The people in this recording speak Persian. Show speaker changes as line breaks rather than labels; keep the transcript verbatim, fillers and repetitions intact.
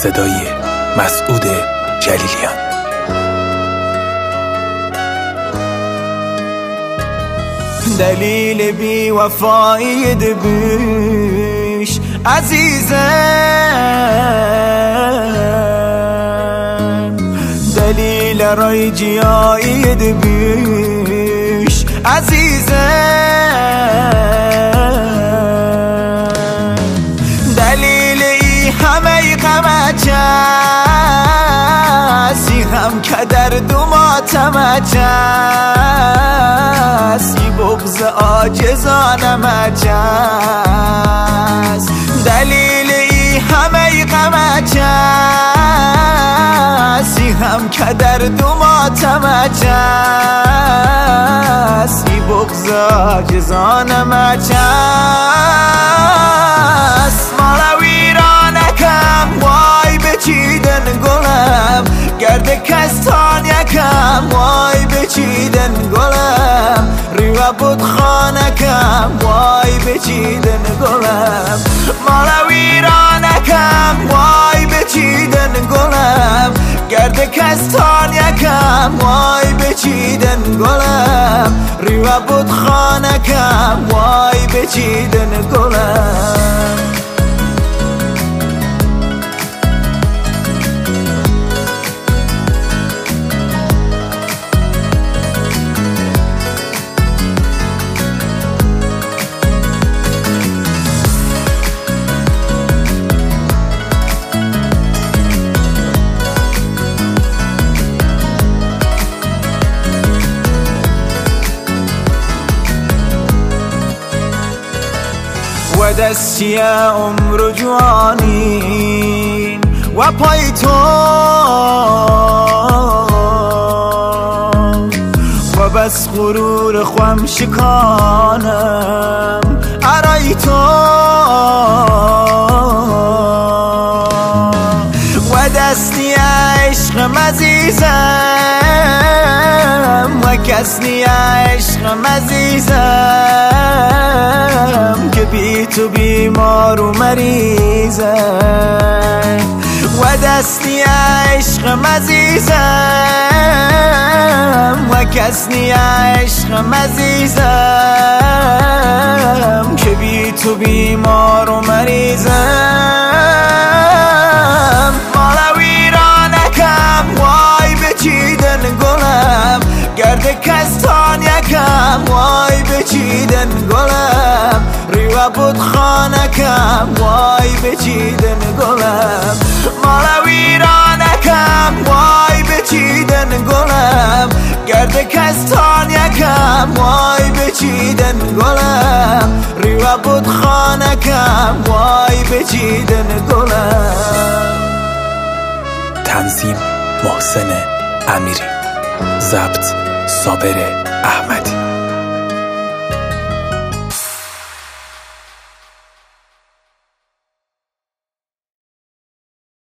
صدای مسعود جلیلیان.
دلیل بی وفایی دبیش عزیزم، دلیل رای جیایی دبیش عزیزم، دلیل ای همه غمت سی هم کدر دو ماتمت سی بغض عاجزانم است، دلیل ای همه غمت سی هم کدر دو ماتمت سی بغض عاجزانم است. مالا ویرانکم وای بچیدن گلم، گرد کستان یکم وای بچیدن گلم، ریوه بود خانکم وای بچیدن گلم، مالا ویرانکم وای بچیدن گلم، گرد کستان یکم وای بچیدن گلم، ریوه بود خانکم وای بچیدن گلم. و دستی عمر جوانی و پای تو و بس غرور خوام شکانم ارای تو و دستی عشق مزیزم و کسنی عشق مزیزم که بی تو بیمار و مریضم و دستی عشق مزیزم و کسنی عشق مزیزم که بی تو بیمار و مریضم. مالا ویرانکم وای بچیدن گلم، گرد کستان یکم وای بچیدن گلم، ریوه بود خانکم وای بچیدن گلم، مالا ویرانکم وای بچیدن گلم، گرد کستان یکم وای بچیدن گلم، ریوه بود خانکم وای بچیدن گلم.
تنظیم محسن امیری، ضبط صابر احمد.